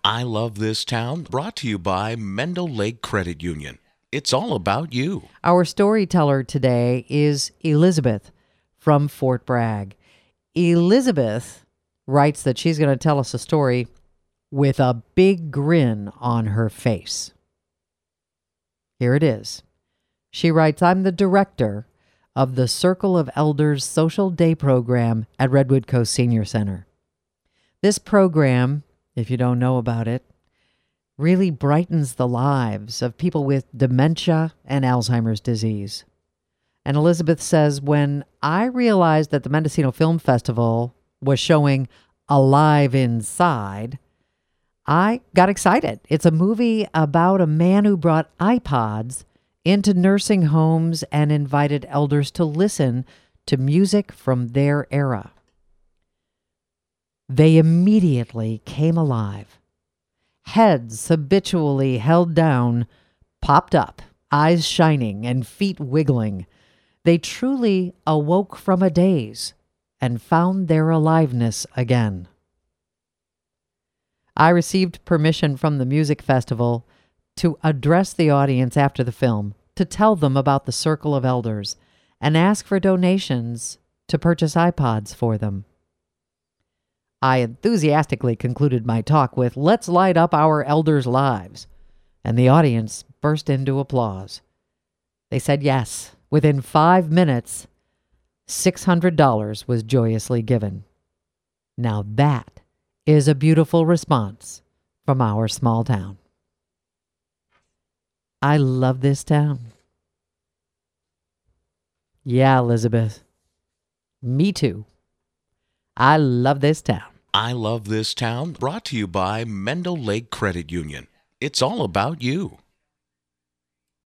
I Love This Town, brought to you by Mendel Lake Credit Union. It's all about you. Our storyteller today is Elizabeth from Fort Bragg. Elizabeth writes that she's going to tell us a story with a big grin on her face. Here it is. She writes, I'm the director of the Circle of Elders Social Day program at Redwood Coast Senior Center. This program, if you don't know about it, really brightens the lives of people with dementia and Alzheimer's disease. And Elizabeth says, when I realized that the Mendocino Film Festival was showing Alive Inside, I got excited. It's a movie about a man who brought iPods into nursing homes and invited elders to listen to music from their era. They immediately came alive. Heads habitually held down popped up, eyes shining and feet wiggling. They truly awoke from a daze and found their aliveness again. I received permission from the music festival to address the audience after the film, to tell them about the Circle of Elders, and ask for donations to purchase iPods for them. I enthusiastically concluded my talk with, "Let's light up our elders' lives," and the audience burst into applause. They said yes. Within 5 minutes, $600 was joyously given. Now that is a beautiful response from our small town. I love this town. Yeah, Elizabeth. Me too. I love this town. I Love This Town, brought to you by Mendel Lake Credit Union. It's all about you.